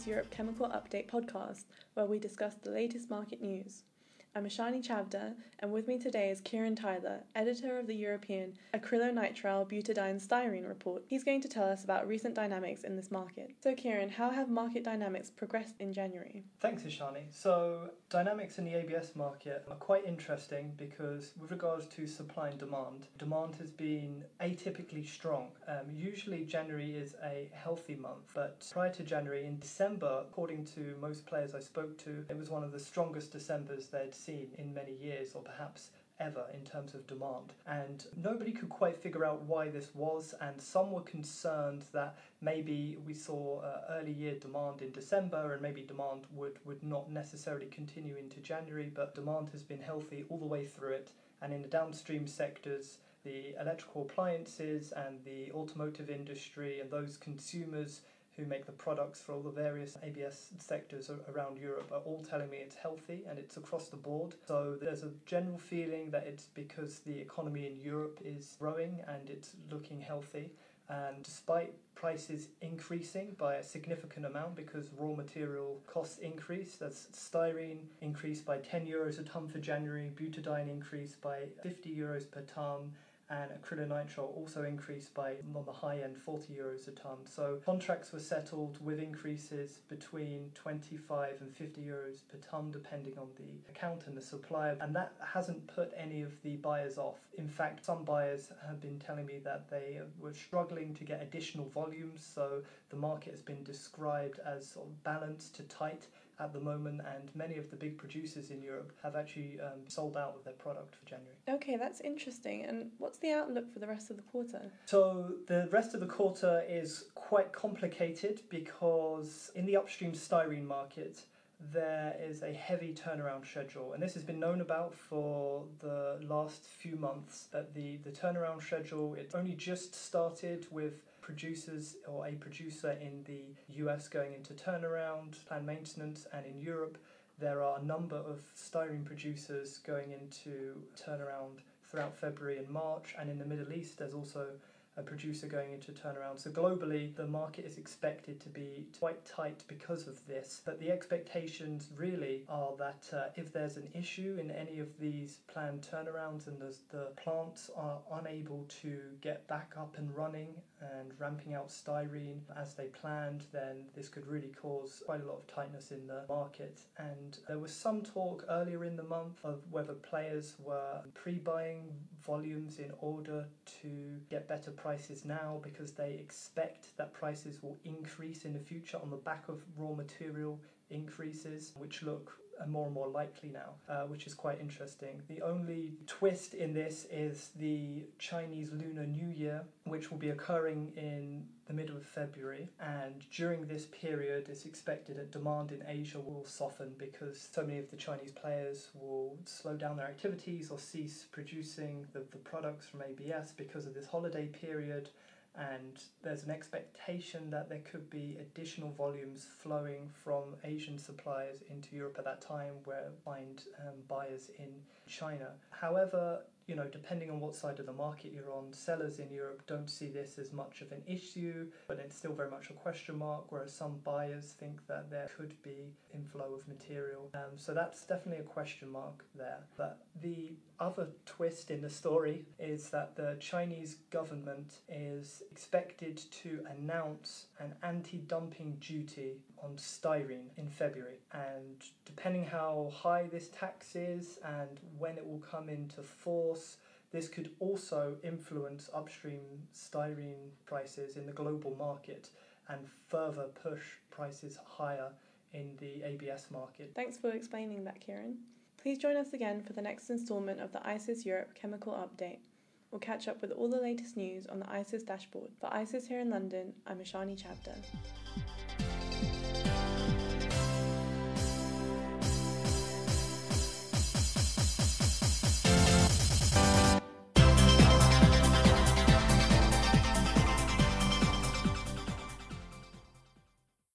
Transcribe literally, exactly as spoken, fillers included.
ICIS Europe Chemical Update podcast, where we discuss the latest market news. I'm Ashani Chavda, and with me today is Kieran Tyler, editor of the European Acrylonitrile Butadiene Styrene report. He's going to tell us about recent dynamics in this market. So Kieran, how have market dynamics progressed in January? Thanks, Ashani. So dynamics in the A B S market are quite interesting because with regards to supply and demand, demand has been atypically strong. Um, usually January is a healthy month, but prior to January, in December, according to most players I spoke to, it was one of the strongest Decembers they'd seen in many years, or perhaps ever, in terms of demand. And nobody could quite figure out why this was, and some were concerned that maybe we saw uh, early year demand in December and maybe demand would, would not necessarily continue into January, but demand has been healthy all the way through it. And in the downstream sectors, the electrical appliances and the automotive industry and those consumers who make the products for all the various A B S sectors around Europe are all telling me it's healthy and it's across the board. So there's a general feeling that it's because the economy in Europe is growing and it's looking healthy. And despite prices increasing by a significant amount because raw material costs increase, that's styrene increased by ten euros a tonne for January, butadiene increased by fifty euros per tonne, and acrylonitrile also increased by, on the high end, forty euros a tonne. So contracts were settled with increases between twenty-five and fifty euros per tonne depending on the account and the supplier, and that hasn't put any of the buyers off. In fact, some buyers have been telling me that they were struggling to get additional volumes, so the market has been described as sort of balanced to tight at the moment, and many of the big producers in Europe have actually um, sold out of their product for January. Okay, that's interesting. And what's the outlook for the rest of the quarter? So the rest of the quarter is quite complicated because in the upstream styrene market, there is a heavy turnaround schedule, and this has been known about for the last few months, that the, the turnaround schedule, it only just started with producers or a producer in the U S going into turnaround, planned maintenance, and in Europe there are a number of styrene producers going into turnaround throughout February and March, and in the Middle East there's also a producer going into turnaround. So globally, the market is expected to be quite tight because of this. But the expectations really are that uh, if there's an issue in any of these planned turnarounds and the, the plants are unable to get back up and running and ramping out styrene as they planned, then this could really cause quite a lot of tightness in the market. And there was some talk earlier in the month of whether players were pre-buying volumes in order to get better prices now because they expect that prices will increase in the future on the back of raw material increases, which look more and more likely now, uh, which is quite interesting. The only twist in this is the Chinese Lunar New Year, which will be occurring in the middle of February, and during this period it's expected that demand in Asia will soften because so many of the Chinese players will slow down their activities or cease producing the, the products from A B S because of this holiday period. And there's an expectation that there could be additional volumes flowing from Asian suppliers into Europe at that time where find um, buyers in China. However, you know, depending on what side of the market you're on, sellers in Europe don't see this as much of an issue, but it's still very much a question mark, whereas some buyers think that there could be inflow of material. Um, so that's definitely a question mark there. But the other twist in the story is that the Chinese government is expected to announce an anti-dumping duty on styrene in February. And depending how high this tax is and when it will come into force, this could also influence upstream styrene prices in the global market and further push prices higher in the A B S market. Thanks for explaining that, Kieran. Please join us again for the next instalment of the ICIS Europe Chemical Update. We'll catch up with all the latest news on the ICIS dashboard. For ICIS here in London, I'm Ashani Chavda.